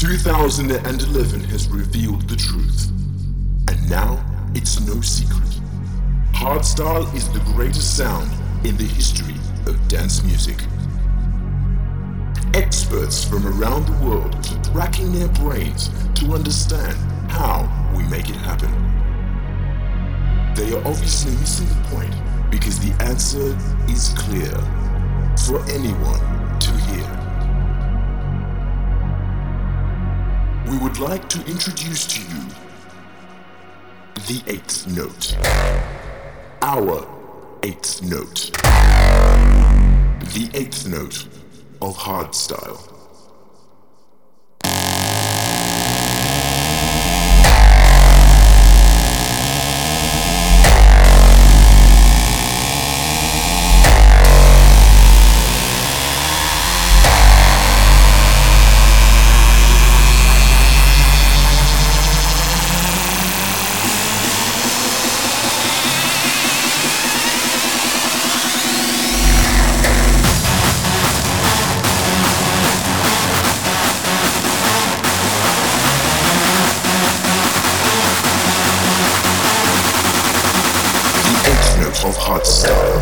2011 has revealed the truth, and now it's no secret. Hardstyle is the greatest sound in the history of dance music. Experts from around the world keep racking their brains to understand how we make it happen. They are obviously missing the point because the answer is clear for anyone to hear. We would like to introduce to you the eighth note. Our eighth note. The eighth note of hardstyle. Of hardstyle.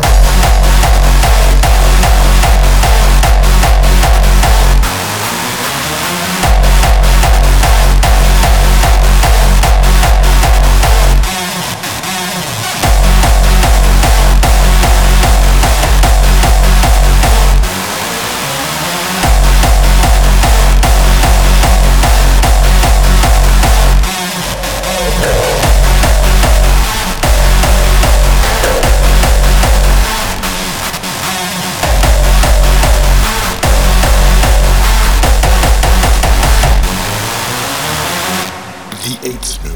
The eighth note.